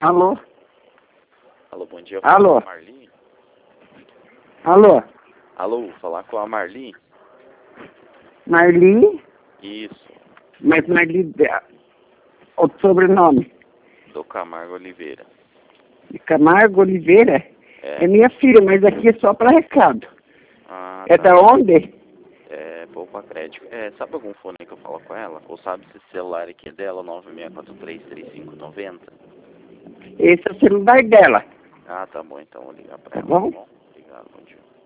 Alô? Alô, bom dia. Alô? Falar com a Marli? Alô? Alô, falar com a Marli? Marli? Isso, Mas Marli, o sobrenome? do Camargo Oliveira. De Camargo Oliveira? É. É minha filha, mas aqui é só para recado. Ah, É tá. da onde? É, poupa crédito. É, sabe algum fone que eu falo com ela? Ou sabe se esse celular aqui é dela, 96433590? Esse é o celular dela, Ah, tá bom, então vou ligar pra tá ela, tá bom? bom? Obrigado, bom dia.